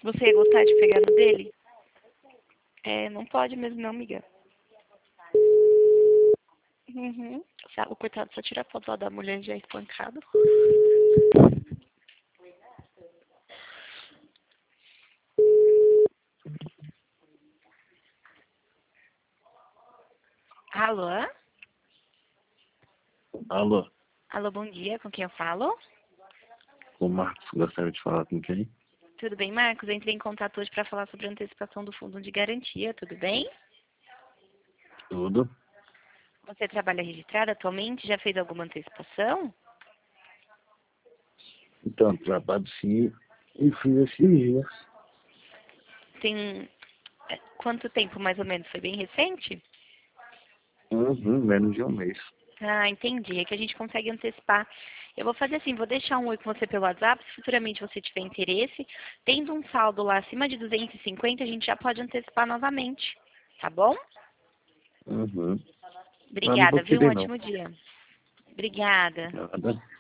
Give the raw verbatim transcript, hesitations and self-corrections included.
Você ia gostar de pegar no dele? É, não pode mesmo não, amiga. Uhum. O coitado só tira foto lá da mulher já espancado. Alô? Alô, Alô, bom dia. Com quem eu falo? o Marcos gostaria de falar com quem? Tudo bem, Marcos? Eu entrei em contato hoje para falar sobre a antecipação do fundo de garantia. Tudo bem? Tudo. Você trabalha registrado atualmente? Já fez alguma antecipação? Então, trabalho sim e fiz esses dias. Tem é, quanto tempo mais ou menos? Foi bem recente? Uhum, menos de um mês. Ah, entendi. É que a gente consegue antecipar. Eu vou fazer assim, vou deixar um oi com você pelo WhatsApp, se futuramente você tiver interesse. Tendo um saldo lá acima de duzentos e cinquenta, a gente já pode antecipar novamente. Tá bom? Uhum. Mas não vou Obrigada, viu? Um querer não. ótimo dia. Obrigada. Nada.